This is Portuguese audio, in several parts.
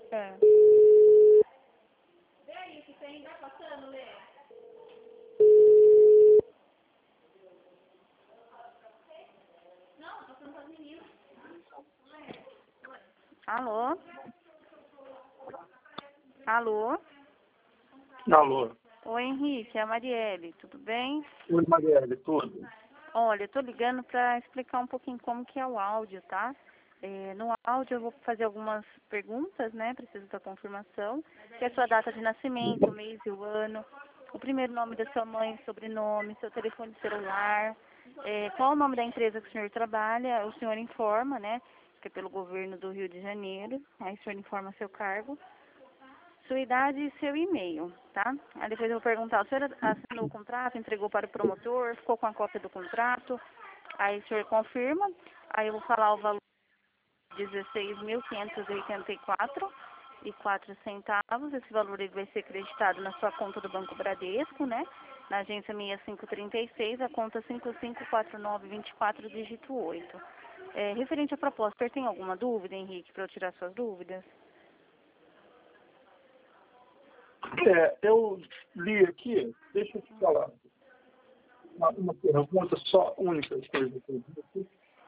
É. Alô? Alô? Alô. Oi, Henrique, é a Marielle, tudo bem? Oi, Marielle, tudo? Olha, eu tô ligando para explicar um pouquinho como que é o áudio, tá? No áudio eu vou fazer algumas perguntas, né? Preciso da confirmação, que é a sua data de nascimento, o mês e o ano, o primeiro nome da sua mãe, sobrenome, seu telefone celular, qual o nome da empresa que o senhor trabalha, o senhor informa, né? Que é pelo governo do Rio de Janeiro, aí o senhor informa seu cargo, sua idade e seu e-mail, tá? Aí depois eu vou perguntar, o senhor assinou o contrato, entregou para o promotor, ficou com a cópia do contrato, aí o senhor confirma, aí eu vou falar o valor de 16.584,04. Esse valor ele vai ser acreditado na sua conta do Banco Bradesco, né? Na agência 6536, a conta 554924, dígito 8. Referente à proposta, o senhor tem alguma dúvida, Henrique, para eu tirar suas dúvidas? Eu li aqui, deixa eu te falar. Uma pergunta só, única coisa que eu vi aqui.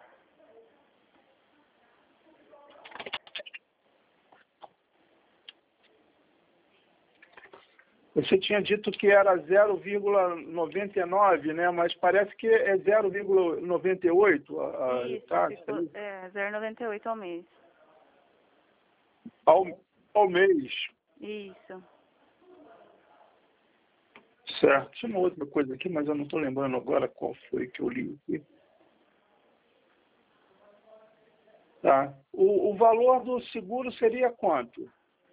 Você tinha dito que era 0,99, né? Mas parece que é 0,98 a Isso, taxa. ficou, 0,98 ao mês. Ao mês. Isso. Certo. Tinha uma outra coisa aqui, mas eu não estou lembrando agora qual foi que eu li aqui. Tá. O valor do seguro seria quanto?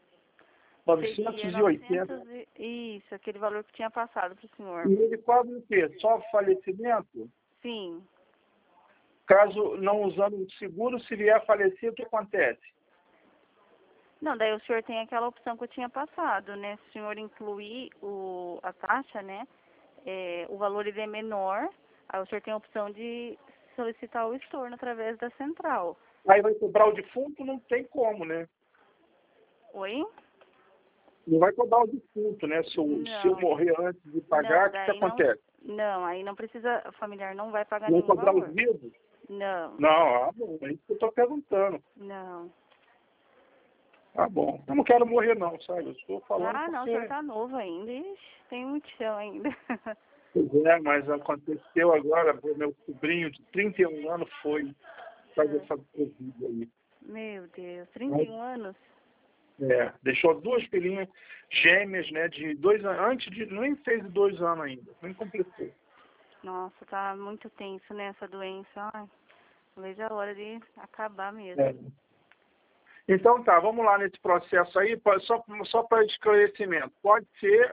980. Isso, aquele valor que tinha passado para o senhor. E ele cobre o quê? Só falecimento? Sim. Caso não usando o seguro, se vier a falecer, o que acontece? Não, daí o senhor tem aquela opção que eu tinha passado, né? Se o senhor incluir a taxa, né? O valor ele é menor, aí o senhor tem a opção de solicitar o estorno através da central. Aí vai cobrar o defunto? Não tem como, né? Oi? Não vai cobrar o defunto, né? Se eu morrer antes de pagar, o que acontece? Não, aí não precisa, o familiar não vai pagar Não nenhum cobrar valor. os vivos? Não. Não, bom, é isso que eu estou perguntando. Não. Bom. Eu não quero morrer não, sabe? Eu estou falando Não, o porque... senhor tá novo ainda. Ixi, tem muito chão ainda. Pois é, mas aconteceu agora, meu sobrinho de 31 anos foi fazer essa Covid aí. Meu Deus, 31 anos? Deixou duas filhinhas gêmeas, né, de 2 anos, nem fez 2 anos ainda, nem completou. Nossa, tá muito tenso, né, essa doença. Ai, não vejo a hora de acabar mesmo. Então tá, vamos lá nesse processo aí, só para esclarecimento. Pode ser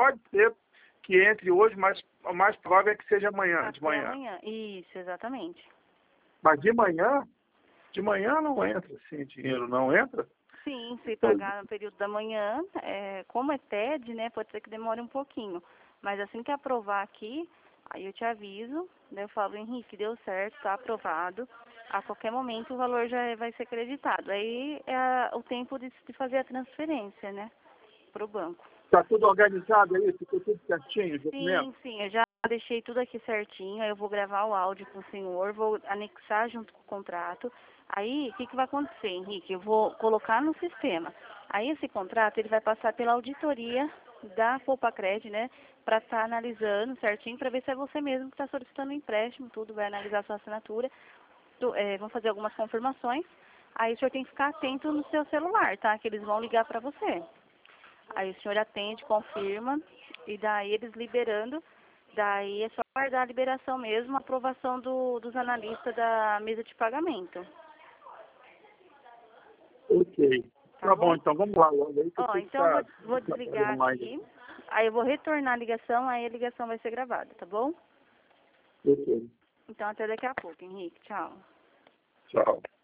que entre hoje, mas o mais provável é que seja amanhã, de manhã. Amanhã, isso, exatamente. Mas de manhã não entra assim, dinheiro não entra? Sim, se pagar no período da manhã, como é TED, né, pode ser que demore um pouquinho. Mas assim que aprovar aqui, aí eu te aviso, daí eu falo, Henrique, deu certo, tá aprovado. A qualquer momento o valor já vai ser creditado. Aí é o tempo de fazer a transferência, né, pro banco. Tá tudo organizado aí? Ficou tudo certinho, o documento? Sim, eu já deixei tudo aqui certinho, aí eu vou gravar o áudio com o senhor, vou anexar junto com o contrato. Aí, o que vai acontecer, Henrique? Eu vou colocar no sistema. Aí, esse contrato, ele vai passar pela auditoria da Poupa-Cred, né? Para estar analisando certinho, para ver se é você mesmo que está solicitando o empréstimo, tudo, vai analisar a sua assinatura. Vão fazer algumas confirmações. Aí, o senhor tem que ficar atento no seu celular, tá? Que eles vão ligar para você. Aí, o senhor atende, confirma, e daí eles liberando. Daí é só aguardar a liberação mesmo, a aprovação dos analistas da mesa de pagamento. Ok. Tá bom, então vamos lá logo aí. Então vou desligar aqui, aí eu vou retornar a ligação, aí a ligação vai ser gravada, tá bom? Ok. Então até daqui a pouco, Henrique. Tchau. Tchau.